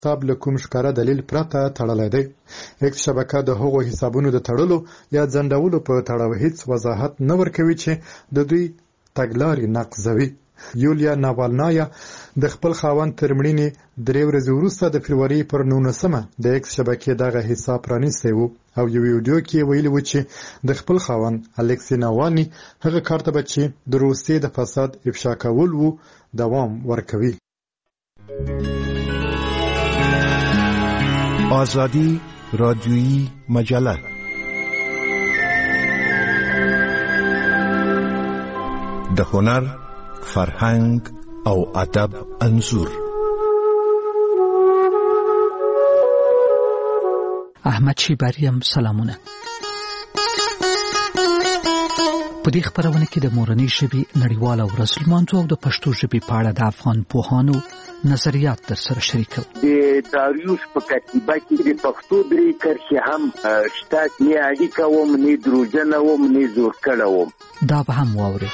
حساب له کوم ښکاره دلیل پرته تړلی دی. ایکس شبکه د هغو حسابونو د تړلو یا ځنډولو په تړاو هیڅ وضاحت نه ورکوي چې د دوی تګلارې نقضوي. یولیا ناوالنایا د خپل خاوند تر مړینې 3 ورځې وروسته د فبروري پر 19 د ایکس شبکې دغه حساب پرانیستی و او یو ویډیو کې ویلي و چې د خپل خاوند الکسی ناوالني هغه کار ته به چې د روسیې د فساد افشا کول و دوام ورکوي. آزادی رادیویی مجله د هنر، فرهنګ او ادب انځور. احمد شیباریم سلامونه. په دې خبرونه کې د مورنۍ ژبې نړیواله ورځ لمانځو او د پښتو ژبې په اړه د افغان پوهانو نظریات در سره شریکو. د داریوش په کتیبه کې د پښتو درې کرښې هم شته، نه اړیکه وم، نه دروژنه وم، نه زور کړه وم. دا به هم واورئ.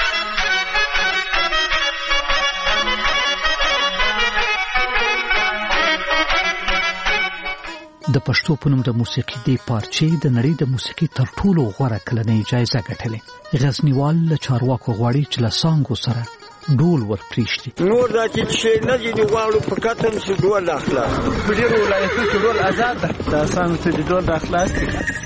د پښتو په نوم د موسیقي د پارچې د نړۍ د موسیقي تر ټولو غوره کلنۍ جایزه ګټلې. غزنیوال له چارواکو غواړي چې له سانګو سره ډول ورپریږدي. نور دا چې نه دي غواړو په کتن سو ډول اخلا په ډیر ولایتونو کې ډول آزاد ده. دا سانګ ته ډول اخلاص دي.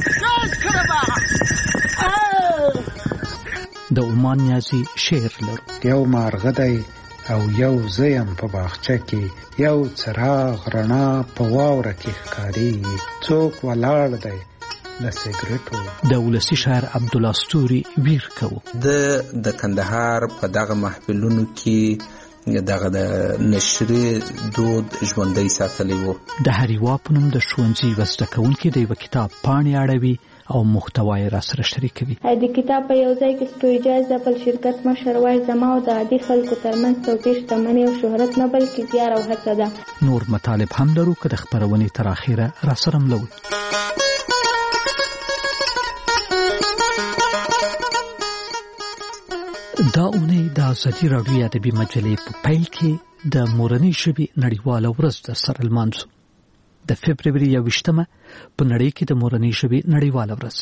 د عمان نیازي شعر لرو. یو مارغه دی او یو زیم په باغچه کې، یو څراغ رڼا په واوره کې ښکاري، څوک ولاړ دی له سیګریټو. د ولسي شاعر عبدالله ستوري ویر کوو. د کندهار په دغه محفلونو کې دغه د نشري دود ژوندۍ ساتلی وو. د هریوا په نوم د ښوونځي یوه زده کوونکې د یوه کتاب پاڼې اړوي او محتوا یې راسره شریکوي. د کتاب په یو ځای کې سټوری جاز د بل شرکت مشر وایي زما او د عادي خلکو ترمنځ توپیر شتمني او شهرت نه بلکې زیار او هڅه ده. نور مطالب هم لرو که د خپرونې تر اخره راسره ملوئ. دا اونۍ د ازادي راډیو ادبي مجلې په پیل کې د مورنۍ ژبې نړیواله ورځ در سره لمانځو. د فبروري 21 په نړۍ کې د مورنۍ ژبې نړیواله ورځ.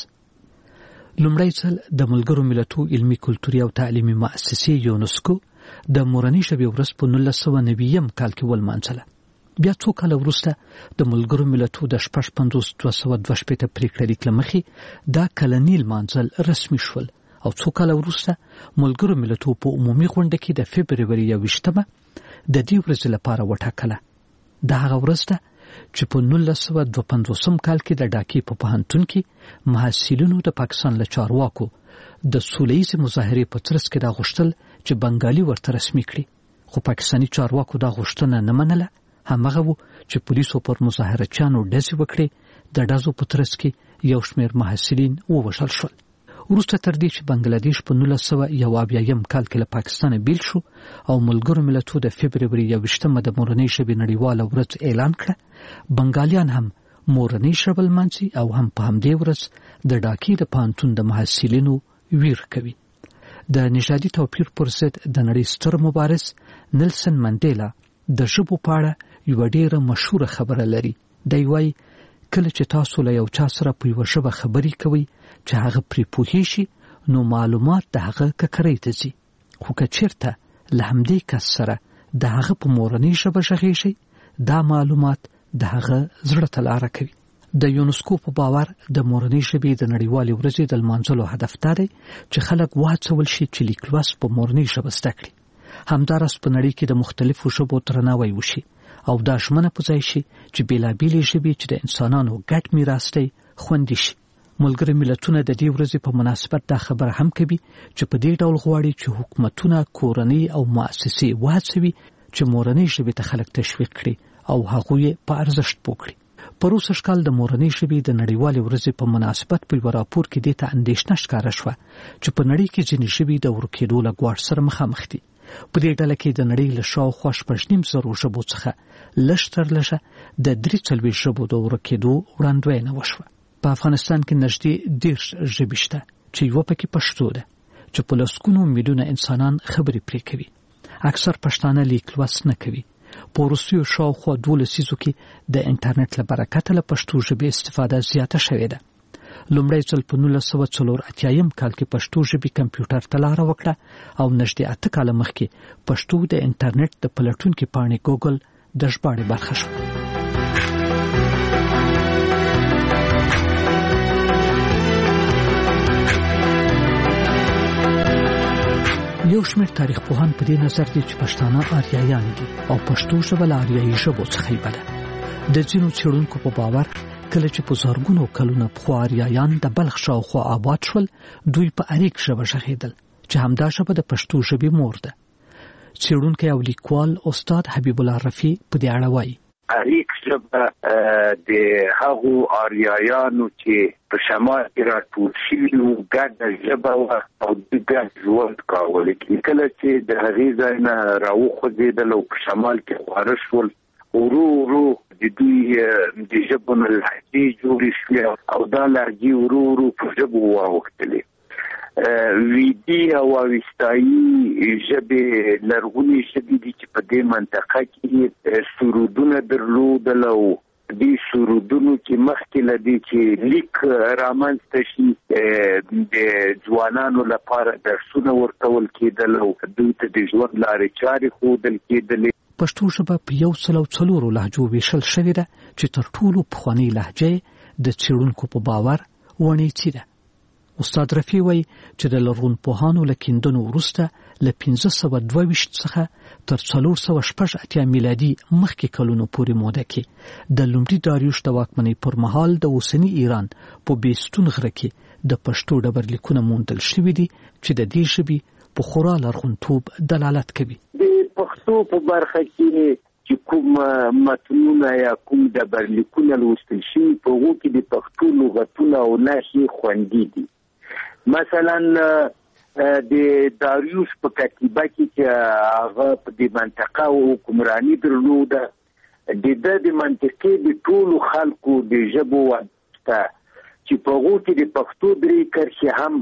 لومړی ځل د ملګرو ملتو علمي کلتوري او تعلیمي مؤسسې یونسکو د مورنۍ ژبې ورځ په 1990 کال کې ولمانځله. بیا څو کاله وروسته د ملګرو ملتو د 55,222 پریکړه لیک له مخې دا کلنی لمانځل رسمي شول او څو کاله وروسته ملګرو ملتو په عمومي غونډه کې د فبروري 21 د دې ورځې لپاره وټاکله. دا هغه ورځ ده چې په 1952 کال کې د ډاکې په پوهنتون کې محصلینو د پاکستان له چارواکو د سولهییزې مظاهرې په ترڅ کې دا غوښتل چې بنګالي ورته رسمي کړي، خو پاکستاني چارواکو دا غوښتنه نه منله. همغه و چې پولیسو پر مظاهرچیانو ډزې وکړې. د ډزو په ترڅ کې یو شمېر محصلین ووژل شول. وروسته تر دې چې بنګلادیش په 1971 کال کې له پاکستانه بیل شو او ملګرو ملتو د فبروري 21 د مورنۍ ژبې نړیواله ورځ اعلان کړه، بنګالیان هم مورنۍ ژبه لمانځي او هم په همدې ورځ د ډاکې د پوهنتون د محصلینو ویر کوي. د نژادي توپیر پر ضد د نړۍ ستر مبارز نیلسن منډیلا د ژبو په اړه یوه ډېره مشهوره خبره لري. دی وایي کله چې تاسو له یو چا سره په یوه ژبه خبرې کوئ چې هغه پرې پوهې شي نو معلومات د هغه ککرۍ ته ځي، خو که چېرته له همدې کس سره د هغه په مورنۍ ژبه غږېږئ دا معلومات د هغه زړه ته لاره کوي. د یونسکو په باور د مورنۍ ژبې د نړیوالې ورځې د لمانځلو هدف دا دی چې خلک وهڅول شي چې لیک لوست په مورنۍ ژبه زده کړي. همداراز په نړۍ کې د مختلفو ژبو درناوی وشي او دا ژمنه په ځای شي چې بېلابېلې ژبې چې د انسانانو ګډ میراث دی خوندي شي. ملګري ملتونه د دې ورځې په مناسبت دا خبره هم کوي چې په دې ډول غواړي چې حکومتونه، کورنۍ او مؤسسې وهڅوي چې مورنۍ ژبې ته خلک تشویق کړي او هغوی په ارزښت پوه کړي. پروسږ کال د مورنۍ ژبې د نړیوالې ورځې په مناسبت په یوه راپور کې دې ته اندېښنه ښکاره شوه چې په نړۍ کې ځینې ژبې د ورکېدو له ګواښ سره مخامخ دي. په دې ډله کې د نړۍ له شاوخوا 6.5 ژبو څخه لږ تر لږه د 43 ژبو د ورکېدو وړاندوینه وشوه. په افغانستان کې نږدې 10 ژبې شته چې یوه پکې پښتو ده چې په لسګونو میلیونه انسانان خبرې پرې کوي. اکثر پښتانه لیک لوست نه کوي. په وروستیو شاوخوا 12 لسیزو کې د انټرنیټ له برکته له پښتو ژبې استفاده زیاته شوې ده. لومړی ځل په 1984 کال کې پښتو ژبې کمپیوټر ته لاره وکړه او نږدې 8 کاله مخکې پښتو د انټرنیټ د پلټونکي پاڼې ګوګل د ژباړې برخه شوه. یو شمېر تاریخ پوهان په دې نظر دي چې پښتانه آریایان دي او پښتو ژبه له آریایي ژبو څخه ده. د ځینو څېړونکو په باور کله چې په زرګونو کلونه پخوا آریایان د بلخ شاوخوا آباد شول، دوی په اریک ژبه غږېدل چې همدا ژبه د پښتو ژبې مور ده. څېړونکی او لیکوال استاد حبیب الله رفیع په دې اړه وایي: اریک ژبه د هغو آریایانو چې په شمال کې راټول شوي وو ګډه ژبه وه او دوی ګډ ژوند کاوه. لیکن کله چې د هغې ځای نه راوخوځېدل او په شمال کې خواره شول، ورو ورو د دوی د ژبو نه لهجې جوړې شوې او دا لهجې ورو ورو په ژبو واوښتلې. ویدي او اوستایي ژبې لرغونې ژبې دي چې په دې منطقه کې سرودونه درلودل او دې سرودونو کې مخکې له دې چې لیک رامنځته شي د ځوانانو لپاره درسونه ورکول کېدل او دوی ته د ژوند لارې چارې ښودل کېدلې. پښتو ژبه په 104 لهجو ویشل شوې ده چې تر ټولو پخوانۍ لهجه د څېړونکو په باور ونیڅي ده. استاد رفیع وایي چې د لرغونپوهانو له کیندنو وروسته له 1522 څخه تر 486 میلادي مخکې کلونو پورې موده کې د لومړي داریوش د واکمنۍ پر مهال د اوسني ایران په بیستون غره کې د پښتو ډبرلیکونه موندل شوي دي چې د دې ژبې په خورا لرغونتوب دلالت کوي. د پښتو په برخه کې چې کوم متنونه یا کوم ډبرلیکونه لوستل شوي په هغو کې د پښتو لغتونه او نښې خوندي دي. مثلا د داریوش په کتیبه کې چې هغه په دې منطقه حکمراني درلوده، د منطقې د ټولو خلکو د ژبو واسطه چې په هغو کې د پښتو درې کرښې هم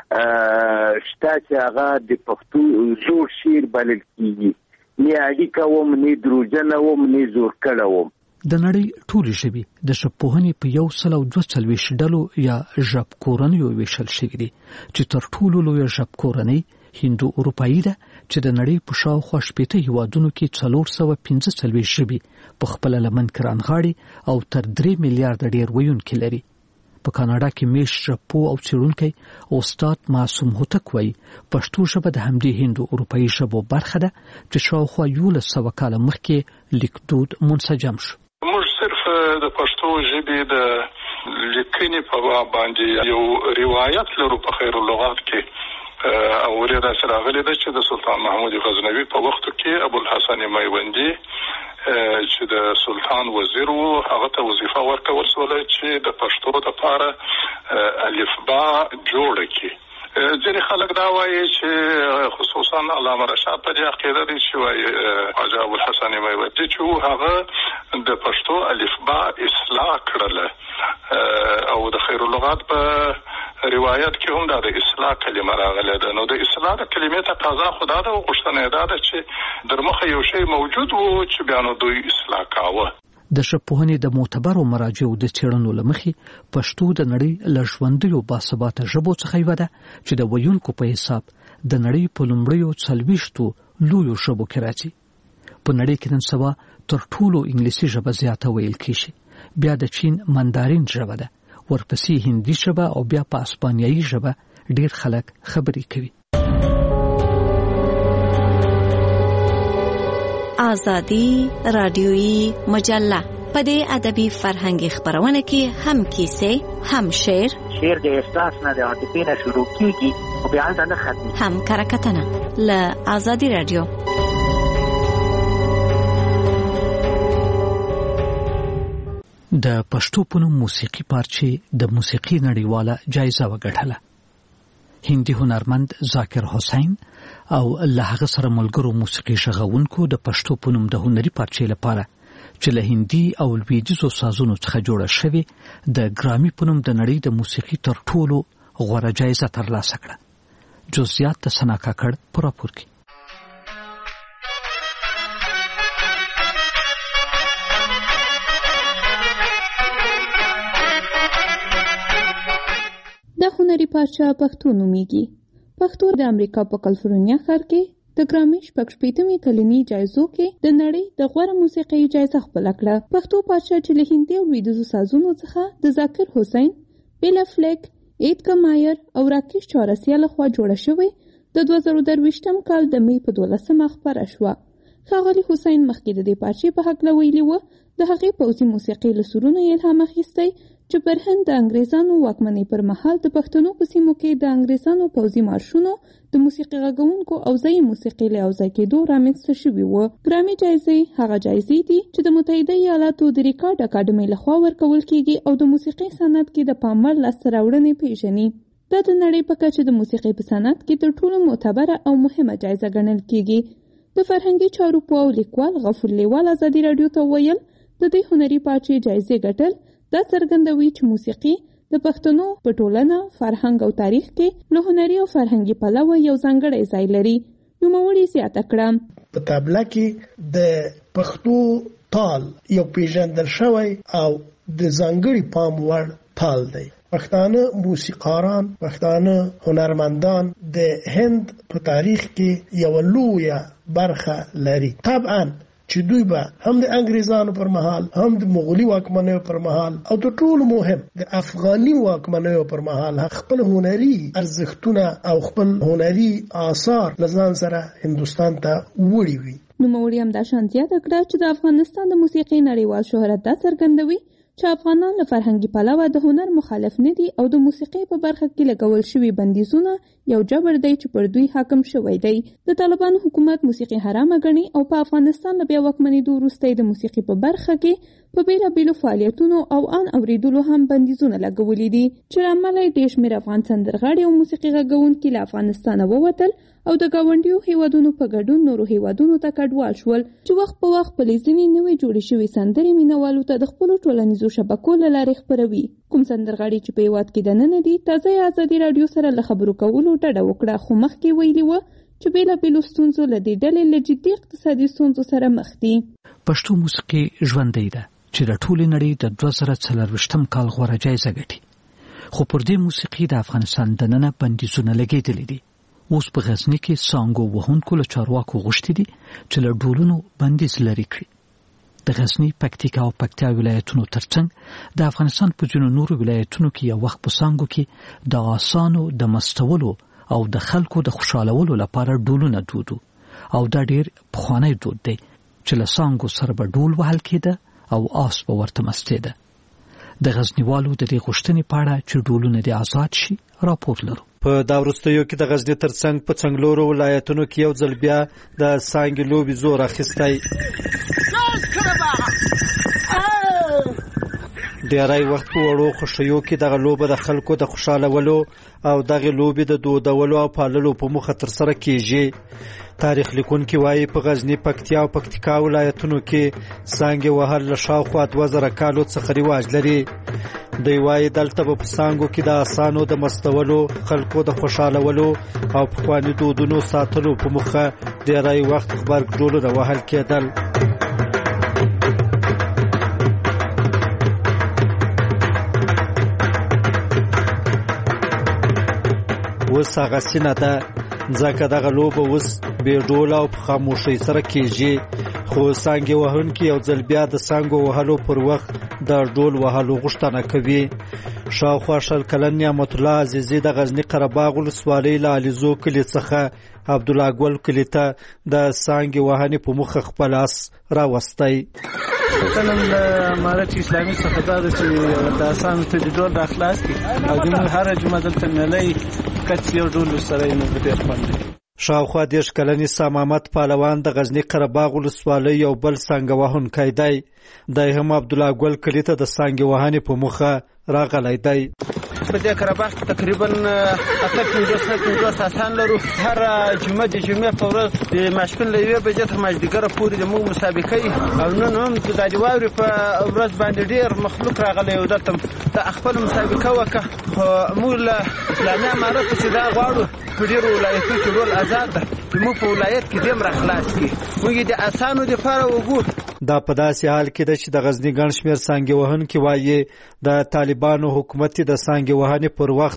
شته چې هغه د پښتو زوړ شعر بلل کېږي. نه اړیکه وم، نه دروژنه وم، نه زورکړه وم. د نړۍ ټولې ژبې د ژبپوهنې په 142 ډلو یا ژبکورنیو ویشل شوي دي چې تر ټولو لویه ژبکورنۍ هندو اروپایي ده چې د نړۍ په شاوخوا 80 هیوادونو کې 415 ژبې په خپله لمن کې رانغاړي او تر 3 میلیارډ ډېر ویونکي لري. په کاناډا کې میشت ژبپوه او څېړونکی استاد معصوم هوتک وایي پښتو ژبه د همدې هندو اروپایي ژبو برخه ده چې شاوخوا 1100 کاله مخکې لیکدود منسجم شو. موږ صرف د پښتو ژبې د لیکنې په باب باندې یو روایت لرو په خیر اللغات کې او ورته سره غلي ده چې د سلطان محمود غزنوي په وخت کې ابوالحسن میوندي چې د سلطان وزیر وو هغه ته وظیفه ورکول شوه چې د پښتو لپاره الفبا جوړ کړي. ځینې خلک دا وایي چې خصوصا علامه رشاد په دې عقیده دي چې وایي خواجه ابوالحسن میوندي چې هغه د پښتو الفبا اصلاح کړله او د خیر اللغات په روایت کې هم دا د اصلاح کلمه راغله ده. نو د اصلاح د کلمې تقاضا خدا ده او غوښتنه ده چې در مخه یو شی موجود وو چې بیا نو دوی اصلاح کاوه. د ژبپوهنې د معتبرو مراجعو د څېړنو له مخې پښتو د نړۍ له ژوندیو باثباته ژبو څخه یوه ده چې د ویونکو په حساب د نړۍ په لومړیو 40 لویو ژبو کې راځي. په نړۍ کې نن سبا تر ټولو انګلیسي ژبه زیاته ویل کېږي، بیا د چین مندارین ژبه ده، ورپسې هندي ژبه او بیا په اسپانیایي ژبه ډېر خلک خبرې کوي. آزادی رادیویی مجله په دې ادبي فرهنګي خبرونه کې هم کیسې، هم شعر د احساس نه د عاطفې نه شروع کیږي او بیا نه ختمي، هم کرکټنه له آزادی رادیو. د پښتو په نوم موسیقي پارچې د موسیقي نړیواله جایزه وګټله. هندي هنرمند ذاکر حسین او له هغه سره ملګرو موسیقي شغونکو د پښتو په نوم د هنري پارچې لپاره چې له هندي او لویدیځو سازونو څخه جوړه شوې د ګرامي په نوم د نړۍ د موسیقي تر ټولو غوره جایزه ترلاسه کړه. جزئیات د سنا کاکړ په راپور کې. پاچا پښتو نومیږي. پښتو د امریکا په کالیفورنیا ښار کې د ګرامي 86 کلنی جایزو کې د نړۍ د غوره موسیقۍ جایزه خپله کړه. پښتو پاچا چې له هندي او لویدیځو سازونو څخه د ذاکر حسین، بیلا فلیک، ایدګر مایر او راکیش چورسیا لخوا جوړه شوې د 2023 کال د می په 12 خپره شوه. ښاغلي حسین مخکې د دې پارچې په هکله ویلي و د هغې پوځي موسیقۍ له سرونو یې الهام اخیستی چې پر هند د انګریزانو واکمنۍ پر مهال د پښتنو په سیمو کې د انګریزانو پوځي مارشونو د موسیقي غږونکو او ځایي موسیقۍ له یوځای کېدو رامنځته شوي وو. ګرامي جایزې هغه جایزې دي چې د متحده ایالاتو د ریکارډ اکاډمۍ لخوا ورکول کیږي او د موسیقي صنعت کې د پام وړ لاسته راوړنې پیژني. دا د نړۍ په کچه د موسیقي په صنعت کې تر ټولو معتبره او مهمه جایزه ګڼل کیږي. د فرهنګي چارو پوه لیکوال غفور لیوال ازادي راډیو ته ویل د دې هنري پارچې جایزې ګټل دا څرګندوي چې موسیقي د پښتنو په ټولنه، فرهنګ او تاریخ کې له هنري او فرهنګي پلوه یو ځانګړی ځای لري. نوموړي زیاته کړه په تابله کې د پښتو تال یو پیژندل شوی او د ځانګړي پام وړ تال دی. پښتانه موسیقاران، پښتانه هنرمندان د هند په تاریخ کې یو لویه برخه لري. طبعا چې دوی به هم د انګریزانو پر مهال، هم د مغولي واکمنیو پر مهال او د ټولو مهم د افغاني واکمنیو پر مهال خپل هنري ارزښتونه او خپل هنري آثار لزان سره هندستان ته وړي وي. نوموړي هم دا شان زیاته کړه چې د افغانستان د موسیقۍ نړیوال شهرت دا څرګندوي چې افغانان له فرهنګي پلوه د هنر مخالف نه دي او د موسیقۍ په برخه کې لګول شوي بندیزونه یو جبر دی چې پر دوی حاکم شوی دی. د طالبانو حکومت موسیقي حرامه ګڼي او په افغانستان له بیا واکمنېدو وروسته د موسیقي په برخه کې په بیلابیلو فعالیتونو او ان اوریدلو هم بندیزونه لګولي دي چې له امله یې ډېر شمېر افغان سندرغاړي او موسیقي غږونکي له افغانستانه ووتل او د ګاونډیو هیوادونو په ګډون نورو هیوادونو ته کډوال شول چې وخت په وخت خپلې ځینې نوې جوړې شوې سندرې مینوالو ته د خپلو ټولنیزو شبکو له لارې خپروي. کوم سندرغاړي چې په هیواد کې دننه دي تازه یې ازادي راډیو سره له خبرو کولو ډډه وکړه، خو مخکې ویلي وه چې بیلابیلو ستونزو له دې ډلې له جدي اقتصادي ستونزو سره مخ دي. پښتو موسیقي ژوندۍ ده چې د ټولې نړۍ د 2024 کال غوره جایزه ګټي، خو پر دې موسیقي د افغانستان دننه بندیزونه لګېدلي دي. اوس په غزني کې سانګو وهونکو له چارواکو غوښتي دي چې له ډولونو بندیز لرې کړي. د غزني، پکتیکا او پکتیا ولایتونو ترڅنګ د افغانستان په ځینو نورو ولایتونو کې یو وخت په سانګو کې د آسانو د مستولو او د خلکو د خوشالولو لپاره ډولونه دودو او دا ډیر پخوانی دود دی چې له سانګو سره به ډول وهل کېده او آس به ورته مستېده. د غزنیوالو د دې غوښتنې په اړه چې ډولونه دې آزاد شي راپور لرو. په دا وروستیو کې د غزني ترڅنګ په څنګلورو ولایتونو کې یو ځل بیا د سانګې لوبې زور اخیستی. ډیری وخت په وړو خوښیو کې دغه لوبه د خلکو د خوشالولو او دغه لوبې د دودولو او پاللو په موخه ترسره کیږي. تاریخ لیکونکي وایي په غزني، پکتیا او پکتیکا ولایتونو کې سانګې وهل له شاوخوا 2000 کالو څخه رواج لري. دوی وایي دلته په سانګو کې د آسانو د مستولو، خلکو د خوشالولو او پخواني دودونو ساتلو په موخه ډیری وخت غبرګ ډولونه وهل کېدل. اوس هغه سینه ده ځکه دغه لوبه اوس بې ډوله او په خاموشۍ سره کېږي، خو سانګې وهونکي یو ځل بیا د سانګو وهلو پر وخت د ډول وهلو غوښتنه کوي. شاوخوا 20 کلن نعمت الله عزیزي د غزني قرهباغ ولسوالۍ له علیزو کلي څخه عبدالله ګل کلي ته د سانګې وهنې په موخه خپل آس راوستی. کلم د امارت اسلامي څخه دا ده چې د آسانو ته د ډول را خلاص کړي او زموږ هره جمعه دلته میله کچ یو ډول سره یې موږ ډېر خوند دی. شاوخوا 10 کلنې سامامت پهلوان د غزني قرهباغ ولسوالۍ یو بل سانګه وهونکی دی. دی هم عبدالله ګل کلي ته د سانګې وهنې په موخه راغلی دی. په دې قرهباغ کې تقریبا 58 آسان لرو. هر جمعه د جمعې په ورځ د ماسپښین له 1 بجې تر مازدیګره پورې زموږ مسابقه وي او نن هم د واورې په ورځ باندې ډېر مخلوق راغلی و دلته د خپل مسابقه وکړه. خو موږ له اسلامي امارت چې دا غواړو په ډېرو ولایتونو کې ډول آزاد ده چې موږ په ولایت کې دې هم راخلاص کړي. موږ د آسانو دپاره وګورو. دا په داسې حال کې ده چې د غزني ګڼ شمېر سانګې وهونکي وایي د طالبانو حکومت د سانګې وهنې پر وخت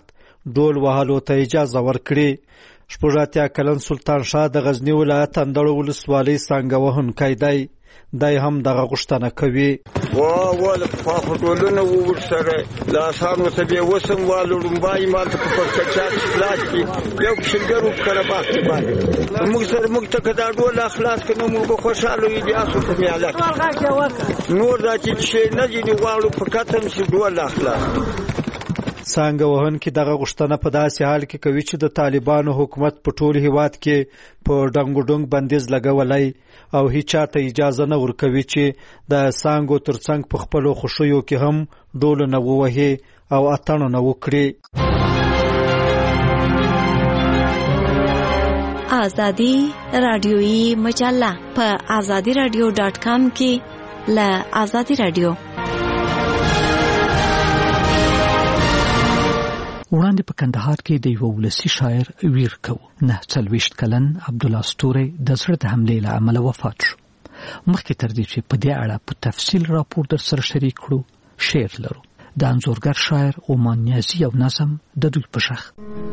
ډول وهلو ته اجازه ورکړي. 80 کلن سلطان شاه د غزنی ولایت اندړ ولسوالۍ څنګه وهونکی دی. دای هم دغه غوښتنه کوي. ول په ټولنه ورسره لاسانو ته به وسم والو بای ماته په پرچاچ خلاص کی یو شلګرو کړه باندې باندې موږ سره موږ ته کدا ډول اخلاص کنه موږ خوشاله یو بیا څه په میاله نور راځي چې نه دي غواړو په کتم چې ډول اخلاص څنګه وهونکي دغه غوښتنه په داسې حال کې کوي چې د طالبانو حکومت په ټول هیواد کې په ډنګ بندیز لګولای او هیڅ چاته اجازه نه ورکوي چې د څنګه ترڅنګ په خپل خوشیو کې هم ډول نه ووهي او اتڼ نه وکړي. آزادی رادیویی مجله په azadiradio.com کې له آزادی رادیو. وړاندې په کندهار کې د یو ولسی شاعر ویر کو 49 کلن عبدالله ستوري د زړه د حملې له امله وفات شو. مخکې تر دې چې په دې اړه په تفصیل راپور در سره شریک کړو شعر لرو د انځورګر شاعر اومان نیازي او نظم د دوی په شخ.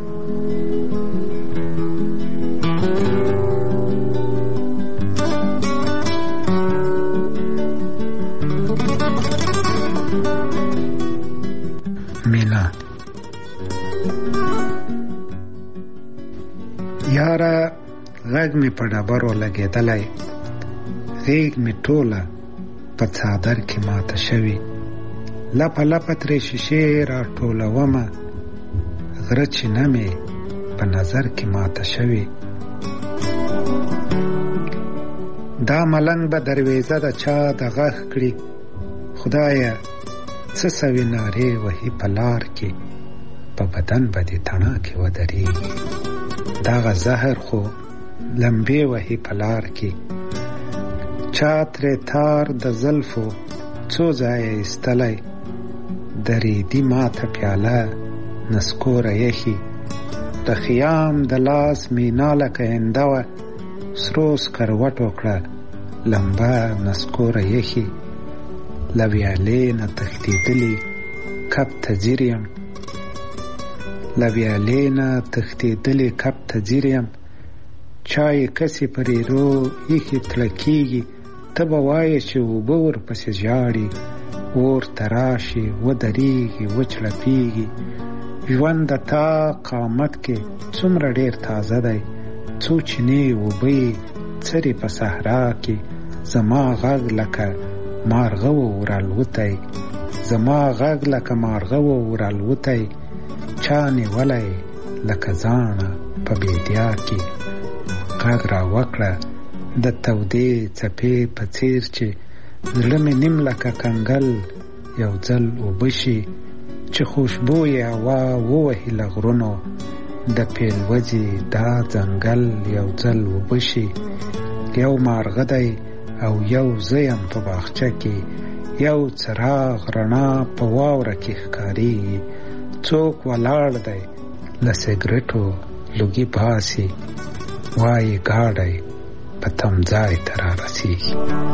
مینا یاره غږ می په ډبرو لګېدلی غېږ می ټوله په څادر کې ماته شوي لپه لپه ترې شیشې را ټولومه غره چینه مې په نظر کې ماته شوي دا ملنګ به درویزه د چا د غږ کړي خدایه څه سوي نارې وهي په لار کې په بدن به دې تڼاکې ودرېږي دغه زهر خو لمبې وهي په لار کې چا ترې تار د زلفو څو ځایه ایستلی درېدي ماته پیاله نسکوره یخي د خیام د لاس مینا لکه هنده وه سرو سکروټو کړه لمبه نسکوره یخي له ویالې نه تښتېدلي کب ته ځیر یم له ویالې نه تښتېدلي کب ته ځیر یم چا یې کسې په ریرو ایښې تړه کېږي ته به وایې چې اوبه ورپسې ژاړي اور ته راشي ودرېږي وچړپېږي ژوند د تا قامت کې څومره ډېر تازه دی څو چینې اوبه یې څرې په صحرا کې زما غږ لکه مارغه و ورالوتی زما غږ لکه مارغه و ورالوتی چا نیولی لکه زاڼه په بیدیا کې غږ را وکړه د تودې څپې په څیر چې زړه مې نیم لکه کنګل یو ځل اوبه شي چې خوشبویې هوا ووهي له غرونو د پیلوځي دا ځنګل یو ځل اوبه شي یو مارغه دی او یو زه یم په باغچه کې یو څراغ رڼا په واوره کې ښکارېږي څوک ولاړ دی له سګرټو لوګي باسي وایي ګاډی په تمځای ته را رسېږي.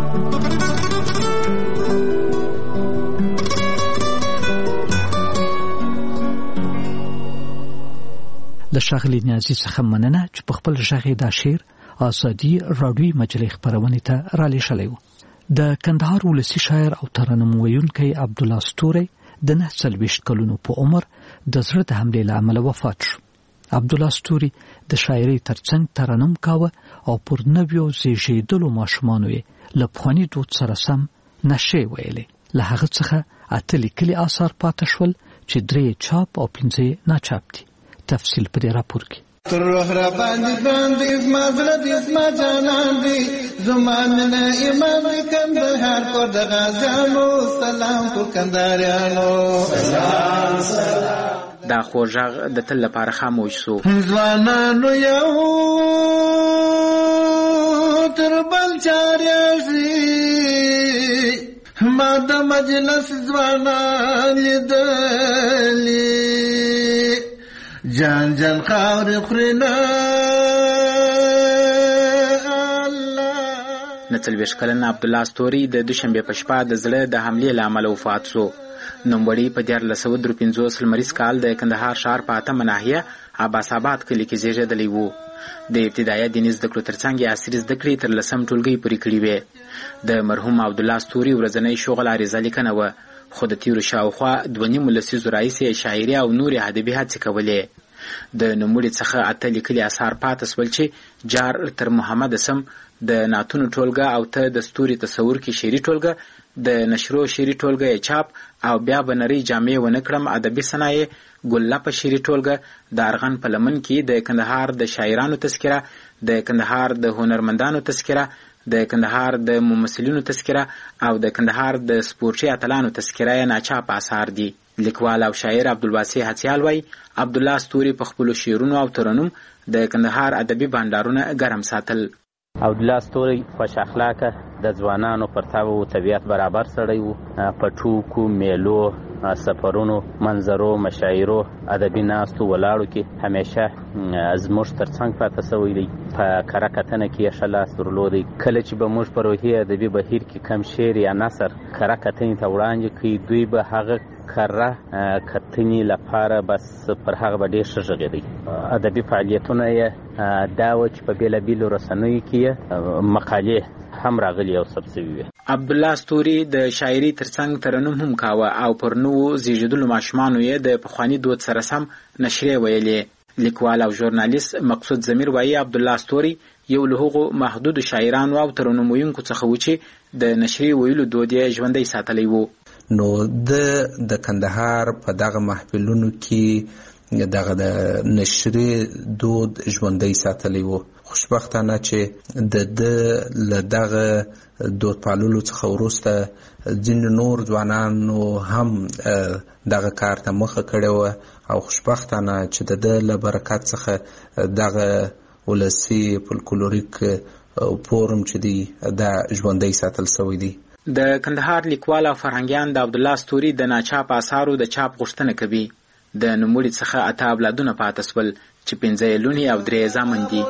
له ښاغلي نیازي څخه مننه چې په خپل غږ یې دا شعر آزادي راډیویي مجلې خپرونې ته رالیږلی و. د کندهار ولسي شاعر او ترنم ویونکی عبدالله ستوري د 49 کلونو په عمر د زړه د حملې له امله وفات شو. عبدالله ستوري د شاعرۍ ترڅنګ ترنم کاوه او پر نویو زیږېدلو ماشومانو یې له پخواني دود سره سم نشې ویلې. له هغه څخه 8 لیکلي آثار پاتې شول چې 3 چاپ او 5 ناچاپ دي. تفصیل په دې راپور کې. تر روح را باندې زما زړه دې زما جانان دې زمان نه ایمان کندهار کو د غازیانو سلام تو کندهاریانو سلام سلام. دا خوږغ د تل لپاره خاموش شو. ځوانانو یو تر بل چارېږي ما د مجلس ځوانان لیدلي جان جان خاورې خوري نه الله. 49 کلن عبدالله ستوري د دوشنبې په شپه د زړه د حملې له امله وفات شو. نوموړي په 1453 لمریز کال د کندهار ښار په 8مه ناحیه عباس آباد کلي کې زیږېدلی و. د ابتدایه دیني زده کړو ترڅنګ یې عصري زده کړې تر 10م ټولګۍ پورې کړې وې. د مرحوم عبدالله ستوري ورځنی شغل عریضه لیکنه وه، خو د تیرو شاوخوا 2.5 لسیزو راهیسې شاعري او نورې ادبي هڅې کولې. د نوموړي څخه 8 لیکلي اثار پاتې سول چې جار تر محمد سم، د نعتونو ټولګه او ته د ستوري تصور کې شعري ټولګه، د نشرو شعري ټولګه چاپ او بیا به نری جامع ونه کړم ادبي صنایع، ګله په شعري ټولګه، د ارغن په لمن کې د کندهار د شاعرانو تذکره، د کندهار د هنرمندانو تذکره، د کندهار د ممثلینو تذکره او د کندهار د سپورټي اتلانو تذکره ناچاپ اثار دي. لیکوال او شاعر عبدالواسع هڅیال وایي عبدالله ستوري په خپلو شعرونو او ترنم د کندهار ادبي بانډارونه ګرم ساتل. عبدالله ستوري خوش اخلاقه، د ځوانانو پر تاو طبیعت برابر سړی و. په ټوکو، میلو، سفرونو، منظرو، مشاعرو، ادبي ناستو ولاړو کې همیشه زموږ ترڅنګ پاتې سوی دی. په کره کتنه کې یې ښه لاس درلودی. کله چې به موږ په روحي ادبي بهیر کې کم شعر یا نثر کره کتنې ته وړاندې کړي، دوی به هغه کره کتنې لپاره بس پر هغه به ډېر ښه غږېدی. ادبي فعالیتونه یې دا و چې په بېلابېلو رسنیو کې یې مقالې هم راغلي او ثبت شوي وي. عبدالله ستوري د شاعري ترڅنګ ترنم هم کاوه او پر نوو زیږېدلو ماشومانو یې د پخواني دود سره سم نشرې ویلې. لیکوال او ژورنالیست مقصود ضمیر وایي عبدالله ستوري یو له هغو محدودو شاعرانو او ترنم ویونکو څخه و چې د نشرې ویلو دود یې ژوندی ساتلی و. نو د کندهار په دغه محفلونو کې دغه د نشرې دود ژوندی ساتلی و. خوشبختانه چې د له دغه دود پاللو څخه وروسته ځینې نور ځوانانو هم دغه کار ته مخه کړې وه او خوشبختانه چې د ده له برکت څخه دغه ولسي فولکلوریک فورم چې دی دا ژوندی ساتل سوی دی. د کندهار لیکوال او فرهنګیان د عبدالله ستوري د ناچاپ اثارو د چاپ غوښتنه کوي. د نوموړي څخه 8 اولادونه پاتې سول چې 5 یې لوڼې او 3 زامن دي.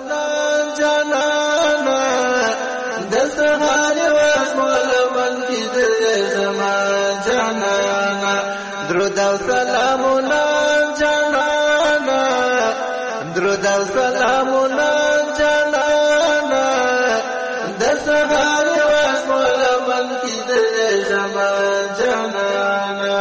د سهار واسمل من کې د زما جانانا درود او سلامونه جانانا درود او سلامونه جانانا د سهار واسمل من کې د زما جانانا.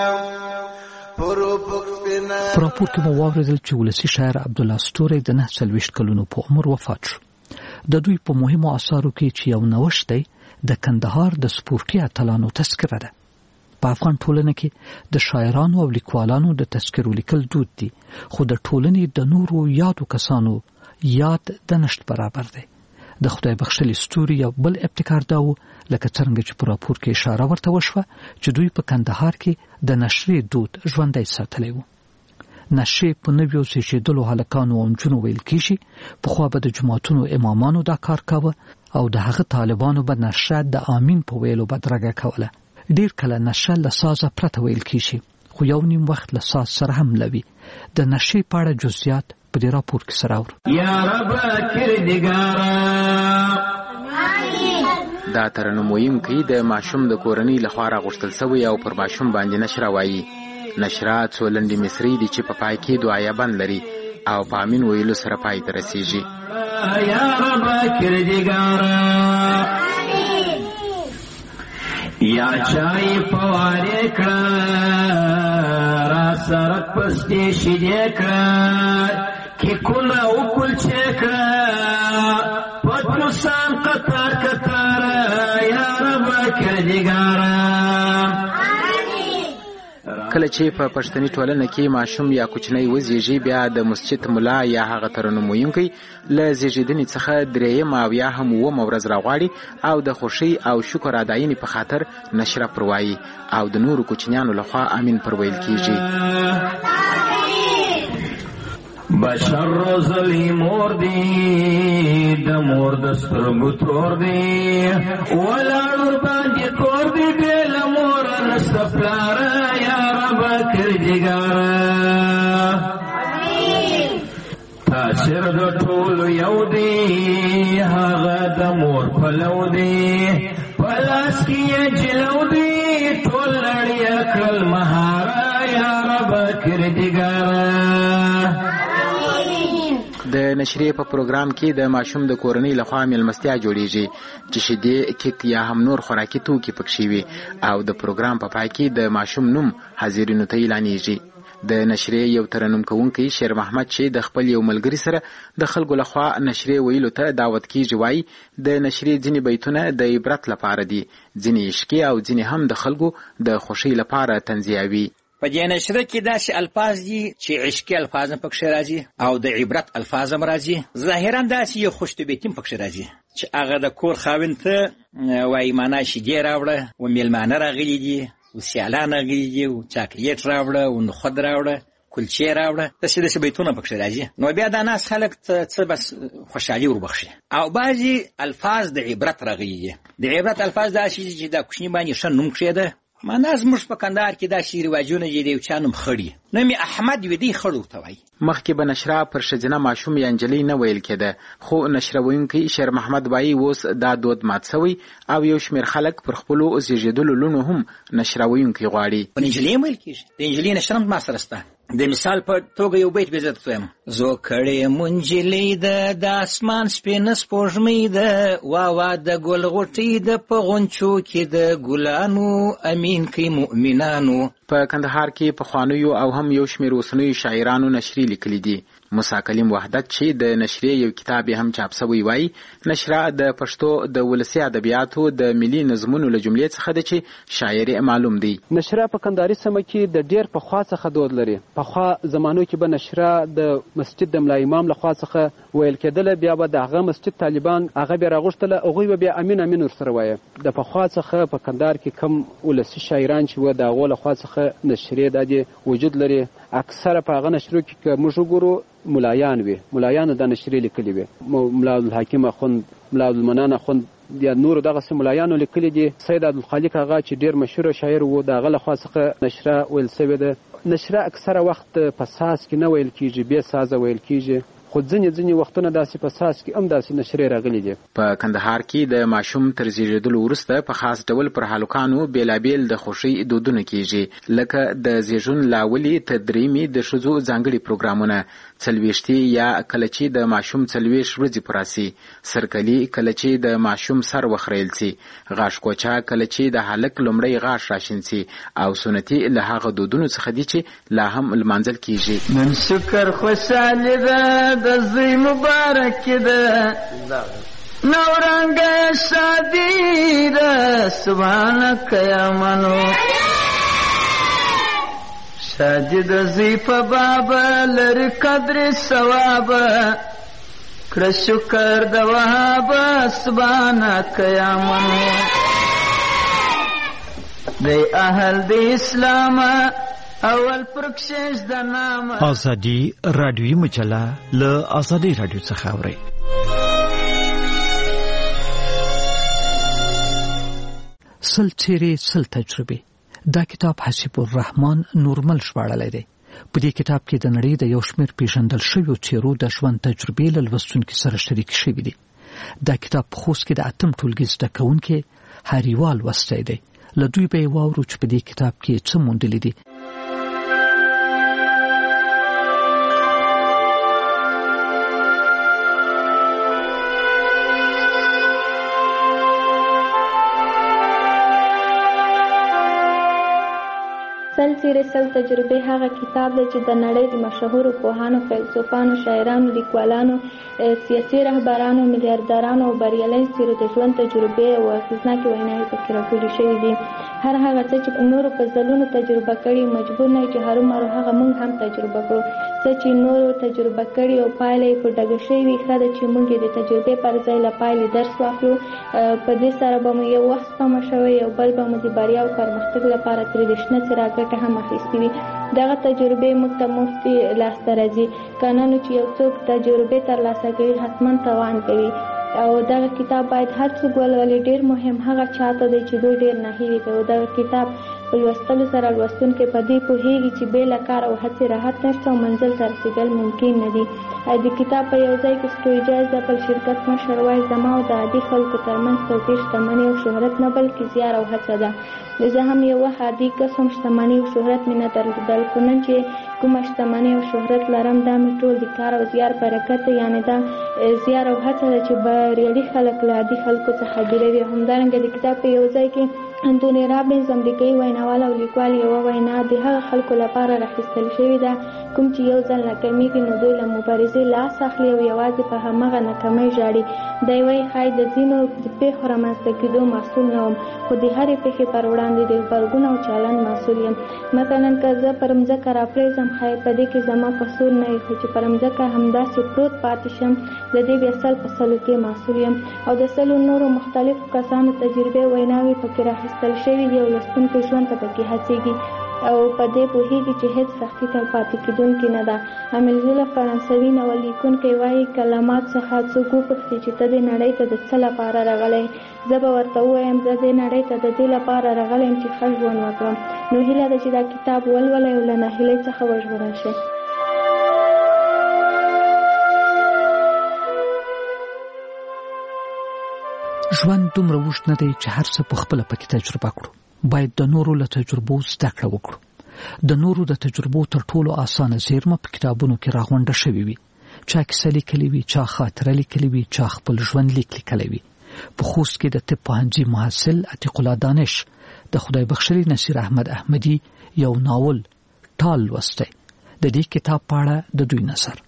په راپور کې مو واورېدل چې ولسي شاعر عبدالله ستوري د 29 کلونو په عمر وفات شو. د دوی په مهمو اثارو کې چې یو نوښت دی د کندهار د سپورټي اتلانو تذکره ده. په افغان ټولنه کې د شاعرانو او لیکوالانو د تذکرو لیکل دود دي، خو د ټولنې د نورو یادو کسانو یاد د نشت برابر دی. د خدای بخښلي ستوري یو بل ابتکار دا و لکه څنګه چې په راپور کې اشاره ورته وشوه چې دوی په کندهار کې د نشرې دود ژوندی ساتلی و. نشې په نویو زیږېدلو هلکانو او نجونو ویل کېږي. پخوا به د جوماتونو امامانو دا کار کاوه او د هغه طالبانو به نشه د آمین په ویلو بدرګه کوله. ډېر کله نشه له سازه پرته ویل کېږي، خو یو نیم وخت له ساز سره هم لوي. د نشې په اړه جزئیات په دې راپور کې سره اورو. یا رب کردګارا دا ترنم ویونکی د ماشوم د کورنۍ لخوا راغوښتل سوی او پر ماشوم باندې نشره وایي. نشرات څو لنډې مصري دي چې په پای کې دعایه بند لري او په امین ویلو سره پای ته رسیږي. یا رب کردګارا یا چای پواره کړه را سره پسې شیدې کړه کې کله وکول چې کړه پتو سان قطار قطار یا رب کردګارا. کله چې په پښتني ټولنه کې ماشوم یا کوچنی وزیږي بیا د مسجد ملا یا هغه ترنم ویونکی له زیږیدنې څخه 3 او یا هم 9 ورځ راغواړي او د خوښۍ او شکر اداینې په خاطر نشره پروایي او د نورو کوچنیانو لخوا امین پرویل کیږي. بشر روزلی مور دی د مور د سترګو تور دی ولاړ باندې کور دی بل مور نسپلار یا رب کردګارا. تاثیر د ټول یو دی هغه د مور پلو دی پلاس کې جلو دی ټول لړیا کړل مهاره یا رب کردګاره. د نشریې په پروګرام کې د ماشوم د کورنۍ لخوا میلمستیا جوړیږي چې شیدې، کیک یا هم نور خوراکي توکي پکې وي او د پروګرام په پای کې د ماشوم نوم حاضرینو ته اعلانېږي. د نشریې یو ترنم کوونکی شیر محمد چې د خپل یو ملګری سره د خلکو لخوا نشریې ویلو ته دعوت کیږي وایي د نشریې ځینې بیتونه د عبرت لپاره دي، ځینې عشقي او ځینې هم د خلکو د خوښۍ لپاره تنزیهوي. په دې نشره کې داسې الفاظ دي چې عشقي الفاظ هم پکښې راځي او د عبرت الفاظ هم راځي. ظاهرا داسې یو خوشطبیعتي هم پکښې راځي چې هغه د کور خاوند ته وایي معنا شیدې راوړه و میلمانه راغلي دي و سیالان راغلي دي و چاکلیټ راوړه و نخود راوړه کلچې راوړه، داسې بیتونه پکښې راځي. نو بیا دا ناس خلک څه بس خوشحالي وربخښي. او بعضې الفاظ د عبرت راغلي دي. د عبرت الفاظ داسې دي چې دا کوچني باندې ښه نوم کښېده. معنا زموږ په کندهار کې داسې رواجونه دي د یو چا نوم خړي، نوم یې احمد وي، دی خړ ورته وایي. مخکې به نشره پر ښځینه ماشوم یا نجلۍ نه ویل کېده، خو نشره ویونکی شیر محمد وایي اوس دا دود مات شوی او یو شمېر خلک پر خپلو زیږېدلو لوڼو هم نشره ویونکی غواړي. په نجلۍ هم ویل کېږي. د نجلۍ نشره هم ما سره شته. د مثال په توګه یو بیت به زه درته وایم: زو کړې منجلۍ ده د اسمان سپینه سپوږمۍ ده، واوا د ګل غوټۍ ده په غونچو کې د ګلانو، امین کوي مؤمنانو. په کندهار کې پخوانیو او هم یو شمېر اوسنیو شاعرانو نشرې لیکلي دي. موسی کلیم وحدت چې د نشرې یو کتاب هم چاپ شوی وایي نشره د پښتو د ولسي ادبیاتو د ملي نظمونو له جملې څخه ده چې شاعر معلوم دی. نشره په کندهاري سیمه کې د ډېر پخوا څخه دود لري. پخوا زمانو کې به نشره د مسجد د ملا امام لخوا څخه ویل کېدله، بیا به د هغه مسجد طالبان هغه بیا راغوښتله، هغوی به بیا امین امین ورسره وایه. د پخوا څخه په کندهار کې کم ولسي شاعران چې وه د هغو لخوا څخه نشرې دا دې وجود لري. اکثره په هغه نشرو کې که موږ وګورو ملایان وي، ملایانو دا نشرې لیکلي وي. ملا عبدالحکیم اخوند، ملا عبدالمنان اخوند یا نورو دغسې ملایانو لیکلي دي. سید عبدالخالق هغه چې ډېر مشهوره شاعر و د هغه لخوا څخه نشره ویل سوې ده. نشره اکثره وخت په ساز کې نه ویل کېږي، بې سازه ویل کېږي، خو ځینې وختونه داسې په ساز کې هم داسې نشرې راغلي دي. په کندهار کې د ماشوم تر زیږېدلو وروسته په خاص ډول پر هلکانو بېلابېل د خوښۍ دودونه کېږي، لکه د زیږون له اولې تر درېیمې د ښځو ځانګړي پروګرامونه، څلوېښتې یا کله چې د ماشوم 40 ورځې پوره سي، سرکلي کله چې د ماشوم سر وخریل سي، غاښ کوچه کله چې د هلک لومړی غاښ راشین سي، او سنتي له هغه دودونو څخه دي چې لا هم لمانځل کېږي. نن شکر خوشحالي ده د زوی مبارک ده، نورنګه شادي ده سبحانك یا منو، شادي د زوی په بابا لري قدر ثواب، کړه شکر د وهاب سبحانك یا منو. دی اهل د اسلام اول پرکشش د نام ازادي رادیوي مجله له ازادي رادیو څخه اوري. سل څیرې سل تجربې. دا کتاب حسیب الرحمن نورمل ژباړلی دی. په دې کتاب کې د نړۍ د یو شمېر پیژندل شویو څیرو د ژوند تجربې له لوستونکي سره شریک شوي دي. دا کتاب په خوست کې د 8م ټولګي زده کوونکي هریوال لوستی دی. له دوی به یې واورو چې په دې کتاب کې څه موندلي دي. سل څیرې سل تجربې هغه کتاب دی چې د نړۍ د مشهورو پوهانو، فیلسوفانو، شاعرانو، لیکوالانو، سیاسي رهبرانو، میلیاردرانو او بریالیو څیرو د ژوند تجربې او اغېزناکې ویناوې پکې راټولې شوي دي. هر هغه څه چې نورو په ځلونو تجربه کړي مجبور نه یو چې هرومرو هغه موږ هم تجربه کړو. څه چې نورو تجربه کړي او پایله یې په ډګه شوې وي، ښه ده چې موږ د تجربې پر ځای له پایلې درس واخلو. په دې سره به مو یو وخت سپما شوی، یو بل به مو د بریا او پرمختګ لپاره ترې د شنه څراغ ګټه هم اخیستې وي. دغه تجربې موږ ته مفتې لاسته راځي. که نه نو چې یو څوک تجربې ترلاسه کوي حتما تاوان کوي. او دغه کتاب باید هر څوک ولولي. ډېر مهم هغه چاته دی چې دوی ډېر ناهیلي کوي. دغه کتاب په په لوستلو سره لوستونکی په دې پوهیږي چې بې له کار او هڅې راحت نشته او منزل ته رسیدل ممکن نه دي. د کتاب په یو ځای کې سټویجاز د خپل شرکت مشر وایي زما او د عادي خلکو ترمنځ توپیر شتمني او شهرت نه بلکې زیار او هڅه ده. زه هم یو وخت عادي کس هم شتمني او شهرت مې نه درلودل، خو نن چې کومه شتمني او شهرت لرم دا مې ټول د کار او زیار برکت دی. یعنې دا زیار او هڅه ده چې بریالي خلک له عادي خلکو څخه بیلوي. همدارنګه د کتاب په یو ځای کې انتوني رابنز امریکایي ویناوال او لیکوال یوه وینا د هغه خلکو لپاره راخیستل شوې ده کوم چې یو ځل ناکامیږي نو دوی له مبارزې لاس اخلي او یوازې په همغه ناکامۍ ژاړي. دی وایي ښایي د ځینو د پیښو رامنځته کېدو مسؤل نه وم، خو د هرې پیښې پر وړاندې د غبرګون او چلند مسؤل یم. مثلا که زه پر مځکه راپرېږدم ښایي په دې کې زما قصور نه وي، خو چې پر مځکه همداسې پروت پاتې شم د دې بیا سل په سلو کې مسؤل یم. او د سلو نورو مختلفو کسانو تجربې ویناوې پکې راخیستل شوي دي او لوستونکی ژوند ته پکې هڅېږي او په دې پوهېږي چې هېڅ سختي تل پاتې کېدونکې نه ده. امیل زولا فرانسوي ناول لیکونکی وایي کلمات څخه څوک وپوښتي چې ته دې نړۍ ته د څه لپاره راغلی، زه به ورته ووایم زه دې نړۍ ته د دې لپاره راغلی یم چې ښه ژوند وکړم. نو هیله ده چې دا کتاب ولولئ او له ناهیلۍ څخه وژغورل شئ. ژوند دومره اوږد نه دی چې هر څه په خپله پکې تجربه کړو. باید د نورو له تجربو زده کړه وکړو. د نورو د تجربو تر ټولو اسانه زیرمه په کتابونو کې راغونډه شوې وي. چا کیسه لیکلې وي، چا خاطره لیکلې وي، چا خپل ژوند لیکلی وي. په خوست کې د طب پوهنځي محصل عتیق الله دانش د خدای بخښلي نصیر احمد احمدي یو ناول ټال لوستی. د دې کتاب په اړه د دوی نظر.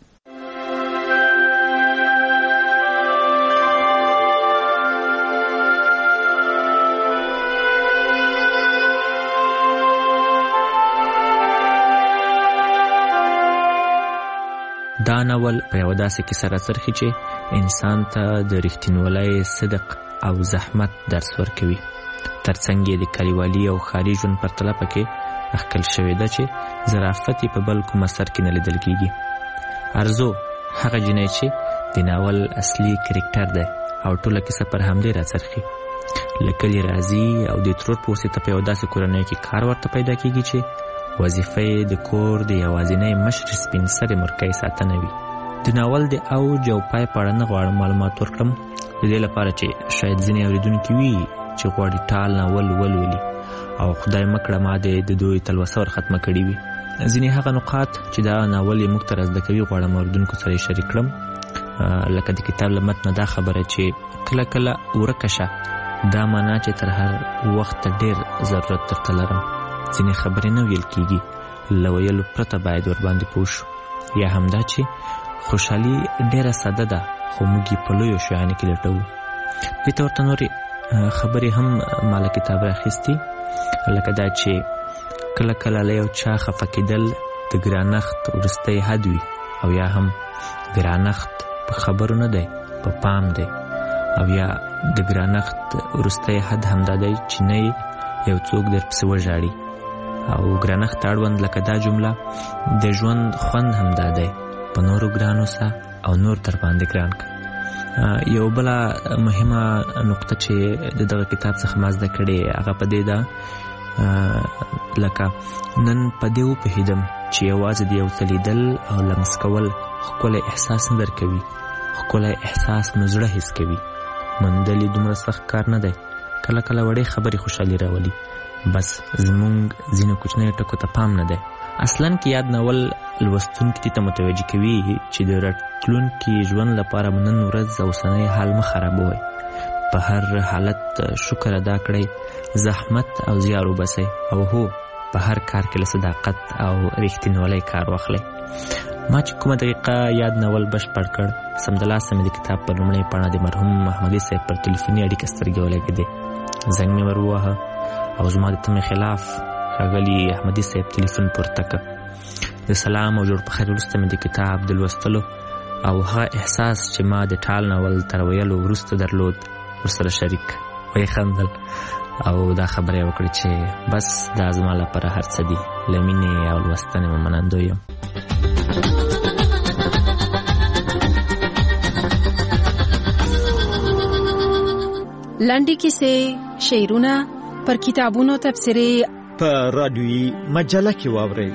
دا ناول په یو داسې کیسه راڅرخي چې انسان ته د رښتینولۍ، صدق او زحمت درس ورکوي. ترڅنګ یې د کلیوالي او ښاري ژوند پرتله پکې اخکل شوې ده چې ظرافت یې په بل کوم اثر کې نه لیدل کېږي. ارزو هغه جنۍ چې د ناول اصلي کرکټر ده او ټوله کیسه پر همدې راڅرخي. له کلي راځي او د ترور په واسطه په یو داسې کورنۍ کې کار ورته پیدا کېږي چې وظیفه یې د کور د یوازینۍ مشر سپین سرې مورکۍ ساتنه وي. د ناول د اوج او پای په اړه نه غواړم معلومات ورکړم، د دې لپاره چې شاید ځینې اورېدونکي وي چې غواړي ټال ناول ولولي او خدای مکړه ما د دوی تلوسه ور ختمه کړي وي. ځینې هغه نقاط چې دا ناول یې موږ ته رازده کوي غواړم اورېدونکو سره یې شریک کړم. لکه د کتاب له متنه دا خبره چې کله کله ورکه شه، دا معنا چې تر هر وخت ډېر ضرورت درته لرم. ځینې خبرې نه ویل کېږي، له ویلو پرته باید ورباندې پوه شو. یا همدا چې خوشحالي ډېره ساده ده خو موږ یې په لویو شیانو کې لټوو. دې ته ورته نورې خبرې هم ما له کتاب راخیستي، لکه دا چې کله کله له یو چا خفه کېدل د ګرانښت وروستی حد وي، او یا هم ګرانښت په خبرو نه دی، په پام دی. او یا د ګرانښت وروستی حد همدا دی چې نه یو څوک در پسې وژاړي. او ګرانښت اړوند لکه دا جمله د ژوند خوند همدا دی، په نورو ګران اوسه او نور در باندې ګران کړه. یو بله مهمه نقطه چې د دغه کتاب څخه ما زده کړې هغه په دې ده، لکه نن په دې وپوهېدم چې یوازې د یو څه لیدل او لمس کول ښکلی احساس نه درکوي. ښکلی احساس نو زړه حس کوي. موندل یې دومره سخت کار نه دی. کله کله وړې خبرې خوشحالي راولي، بس زمونږ ځینو کوچنیو ټکو ته پام نه دی. اصلاً کې یاد ناول لوستونکي ته متوجه کوي چې د راتلونکي ژوند لپاره نن ورځ اوسنی حال مه خرابوئ. په هر حالت شکر ادا کړئ، زحمت او زیار وباسئ، او هو په هر کار کې له صداقت او رښتینولۍ کار واخلئ. ما چې کومه دقیقه یاد ناول بشپړ کړ، سمدلاسه مې د کتاب په لومړۍ پاڼه د مرحوم محمدي صاحب پر ټلیفوني اړیکه سترګې ولګېدې. زنګ مې ور وواهه او زما د تمې خلاف ښاغلي احمدي صاحب ټلیفون پورته کړ. د سلام او جوړ په خیر وروسته مې د کتاب د لوستلو او هغه احساس چې ما د ټال ناول تر ویلو وروسته درلود ورسره شریک. ویې خندل او دا خبره یې وکړه چې بس دا زما لپاره هر څه دي، له مینې او لوستنې مې منندوی یم. لنډې کیسې، شعرونه، پر کتابونو تبصرې په رادیوي مجله کې واورئ.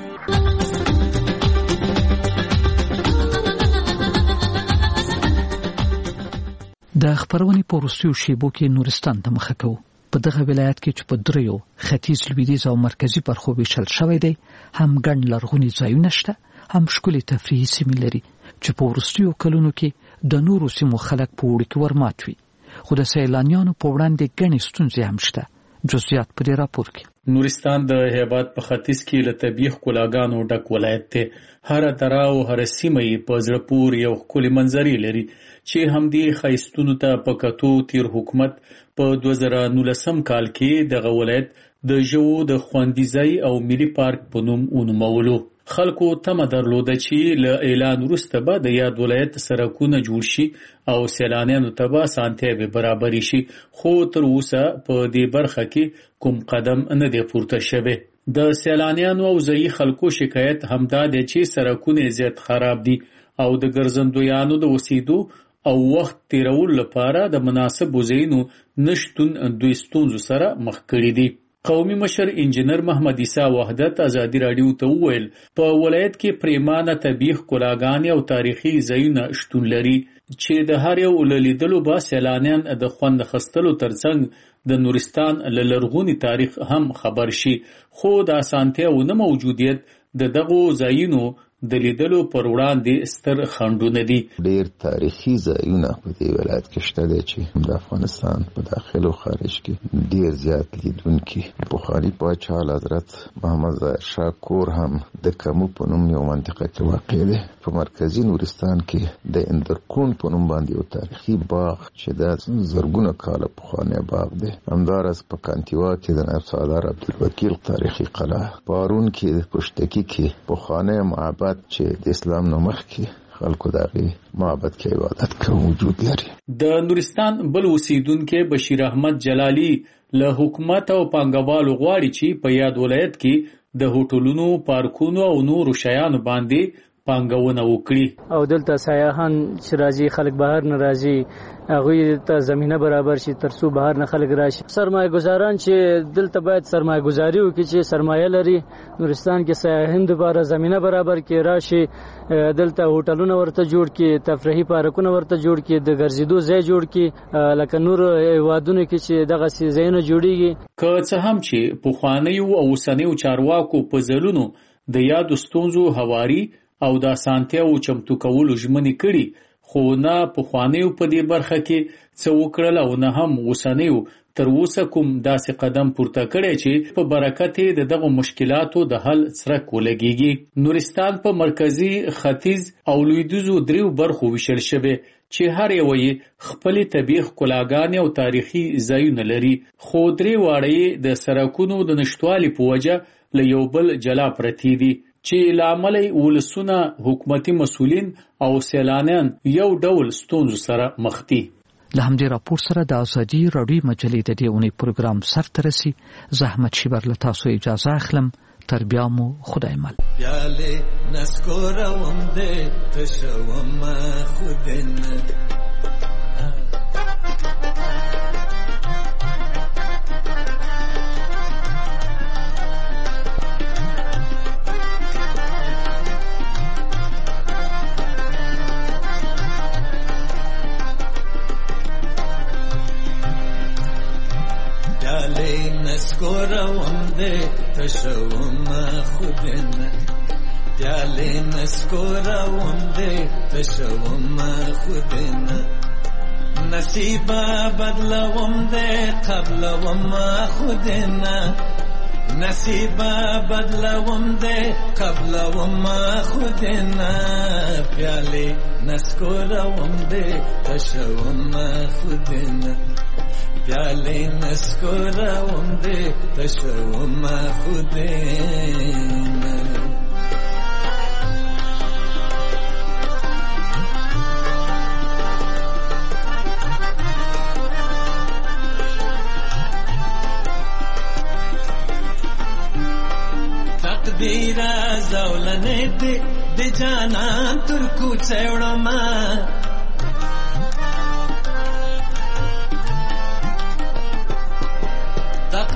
د خبرونې په وروستیو شیبو کې نورستان ته مخه کوو. په دغه ولایت کې چې په دریو ختیځ، لویدیځ او مرکزي برخو ویشل شوی دی، هم ګڼ لرغوني ځایونه شته، هم ښکلي تفریحي سیمې لري چې په وروستیو کلونو کې د نورو سیمو خلک په اوړي کې ورمات وي. خو د سیلانیانو په وړاندې ګڼې ستونزې هم شته. جزئیات په دې راپور کې. نورستان د هیواد په ختیځ کې له طبیعي ښکلاګانو ډک ولایت دی. هر دره او هر سیمه یې په زړه پورې یو ښکلي منظرې لري چې همدې ښایستونو ته په کتو تیر حکومت په 2019 کال کې دغه ولایت د ژوو د خوندي ځای او ملي پارک په نوم ونومولو. خلکو تمه درلوده چې له اعلان وروسته به د یاد ولایت سړکونه جوړ شي او سیلانیانو ته به اسانتیاوې برابرې شي، خو تر اوسه په دې برخه کې کوم قدم نه دی پورته شوی. د سیلانیانو او ځایي خلکو شکایت همدا دی چې سړکونه زیات خراب دي او د ګرځندویانو د اوسېدو او وخت تیرولو لپاره د مناسبو ځایونو نشتون دوی ستونزو سره مخ کړي دي. قومي مشر انجینر محمد عیسی وحدت ازادي راډیو ته وویل په ولایت کې پریمانه طبیعي ښکلاګانې او تاریخي ځایونه شتون لري چې د هر یو لیدلو به سیلانیان د خوند اخیستلو ترڅنګ د نورستان له لرغوني تاریخ هم خبر شي، خو د اسانتیاوو نه موجودیت د دغو ځایونو د لیدلو پر وړاندې ستر خنډونه دي. ډېر تاریخي ځایونه په دې ولایت کې شته دي چې د افغانستان په داخل او خارج کې ډېر زیات لیدونکي. پخواني پاچا حضرت محمد ظاهر شاه کور هم د کمو په نوم یو منطقه کې واقع دی. په مرکزي نورستان کې د اندرکون په نوم باندې یو تاریخي باغ چې د زرګونه کاله پخوانی باغ دی. همداراز په کانتیوا کې د نایب سالار عبدالوکیل تاریخي قلعه، پارون کې پشتکی کې پخوانی معبد چې د اسلام نه مخکې خلکو دغه معبد کې عبادت کوي موجود لري. د نورستان بل اوسیدونکو بشیر احمد جلالی له حکومت او پانګوالو غواړي چې په یاد ولایت کې د هوټلونو، پارکونو او نورو شیانو باندې پانګونه وکړي او دلته سیاحان چې راځي، خلک بهر نه راځي، هغوی ته زمینه برابر شي ترڅو بهر نه خلک راشي. سرمایه گذاران چې دلته باید سرمایه گذاري وکړي چې سرمایه لري، نورستان کې سیاحین لپاره زمینه برابر کړي، راشي دلته هوټلونه ورته جوړ کړي، تفریحي پارکونه ورته جوړ کړي، د ګرځېدو ځای جوړ کړي لکه نور هیوادونو کې چې دغه ځایونه جوړیږي. که څه هم چې پخوانیو او اوسنیو چارواکو په ځلونو د یادو ستونزو هواري او د اسانتیاوو چمتو کولو ژمنې کړي، خو نه پخوانیو په دې برخه کې څه وکړل او نه هم اوسنیو تر اوسه کوم داسې قدم پورته کړی چې په برکت د دغو مشکلاتو د حل څرک ولګیږي. نورستان په مرکزي، ختیځ او لویدیځو دریو برخو ویشل شوی چې هر یو یې خپلې طبیعي ښکلاګانې او تاریخي ځایونه لري، خو درې واړه یې د سړکونو د نشتوالي په وجه له یو بل جلا پرتې دي چې لامل ولسونه، حکومتي مسؤلین او سیلانیان یو ډول ستونزو سره مخ دي. له همدې راپور سره د ازادي راډیو مجلې د دې اونۍ پروګرام سرته رسي. زحمت شیبر له تاسو اجازه اخلم. تر بیا مو خدای مل. پیاله نسکوروم دې تشوم خودنه نسکوروم دې تشوم خودنه پیاله نسکوروم دې تشوم خودنه نصیبه بدلوم دې قبلوم خودنه نصیبه بدلوم دې قبلوم خودنه پیاله نسکوروم دې تشوم خودنه پیاله نسکوروم دې تشوم خودنه تقدیر زولنه دې د جانان تر کوڅهړم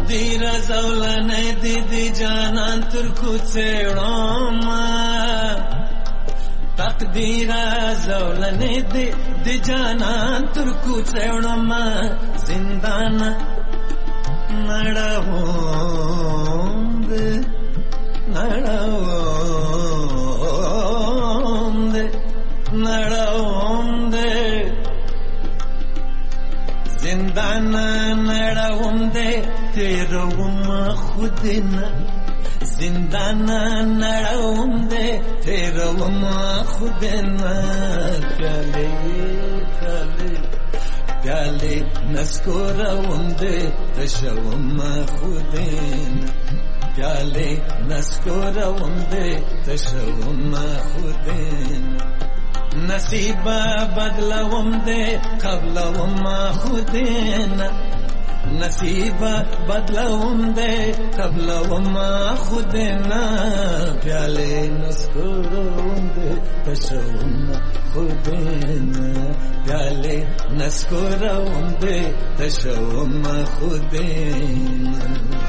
تقدیر زولنه دی جانان تر کوڅېړم تقدیر زولنه دی جانان تر کوڅېړم زندان نړوم دے زندان نړوم دے تیروم خودنا زندان نړوم دے تیروم خودنا پیاله نسکوروم دے تشوم خودنا پیاله نسکوروم دے تشوم خودنا نصیب بدلوم دے قبلوم خودنا نصیب بدلوم دے قبلوم خودنا پیاله نسکوروم دے تشوم خودنا پیاله نسکوروم دے تشوم خودنا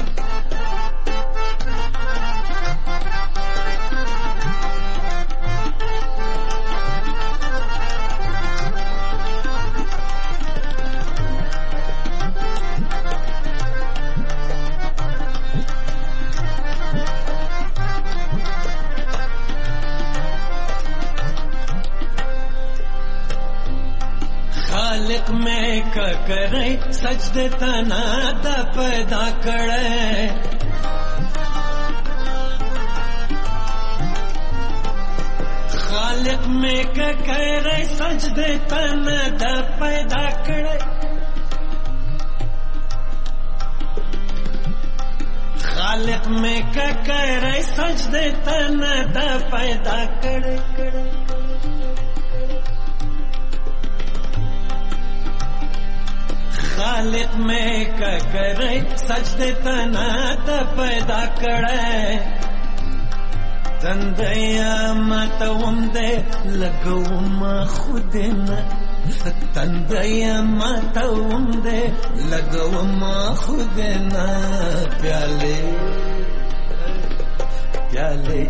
خالق میں کرے سجدے تنا دا پیدا کرے خالق میں کرے سجدے تنا دا پیدا کرے خالق میں کرے سجدے تنا دا پیدا کرے خالق میں کرے سجدے تنا تا پیدا کرے تندیا ماتوم دے لگوم خودنا تندیا ماتوم دے لگوم خودنا پیالے پیالے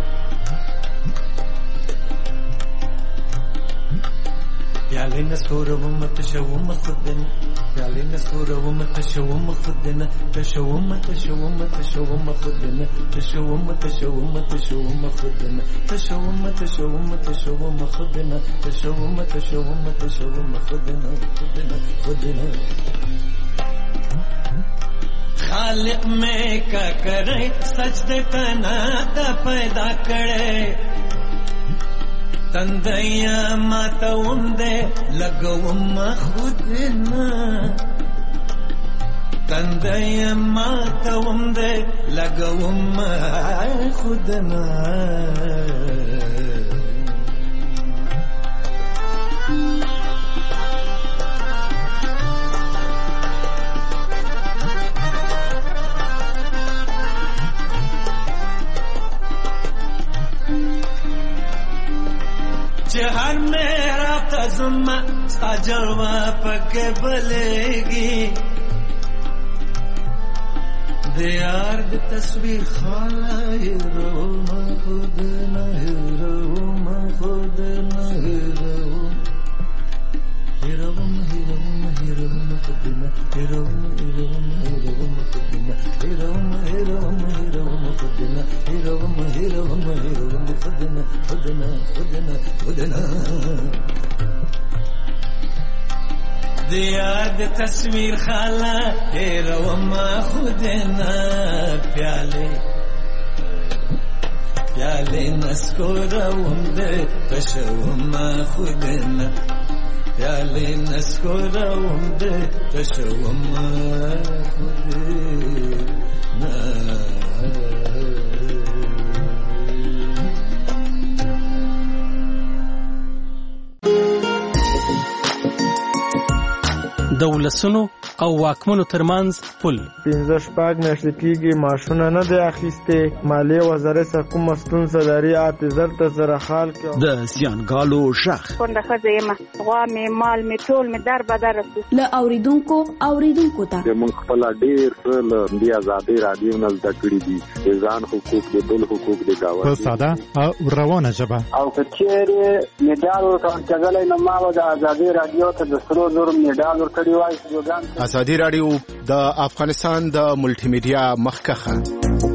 پیالے نسکوروم تشوم خودنا پیالے نسکوروم تشوم خودنا تشوم تشوم تشوم خودنا تشوم تشوم تشوم خودنا تشوم تشوم تشوم خودنا تشوم تشوم تشوم خودنا خودنا خالق میں کرے سجدے تنا دا پیدا کرے تندیا ماتوم دے لگوم خودنا تندیا ماتوم دے لگوم خودنا چہر میرا تزم سجلوا پک بلےگی دیار دی تصویر خالا ہیروم خودنا ہیروم خودنا ہیروم ہیروم ہیروم ہیروم خودنا ہیروم ہیروم ہیروم خودنا ہیروم ہیروم ہیروم خودنا ہیروم ہیروم ہیروم خودنا خودنا خودنا خودنا دیاد تصویر خالا ہیروم خودنا پیالے پیالے نسکوروم دے تشوم خودنا پیالے نسکوروم دے تشوم خودنا د ولسونو او واکمنو ترمنځ پل. 15 میاشتې کېږي ماشونه نه دی اخیستې. مالیې وزارت څخه کومه ستونزه لري حافظر ته سره حال کړي. د زیانګالو غږ کونډه ښځه یم، غوا مې مال مې ټول مې در بدر رسو. له اوریدونکو ته موږ خپل ډېر څه له دې ازادۍ رادیو نه زده کړي دي، د ځان حقوق د بل حقوق د گاونډي په ساده او روانه ژبه. او که چېرې میډال ورکول کېدلی نو ما به د ازادۍ رادیو ته د سرو زرو میډال ورکړی وای. ازادي رادیو د افغانستان د ملټي میډیا مخکښه